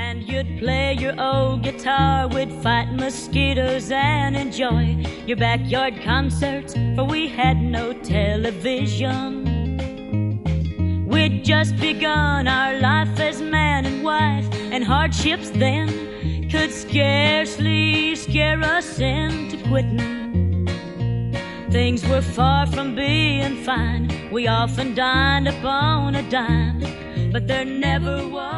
And you'd play your old guitar, we'd fight mosquitoes and enjoy your backyard concerts, for we had no television. We'd just begun our life as man and wife, and hardships then could scarcely scare us into quitting. Things were far from being fine, we often dined upon a dime, but there never was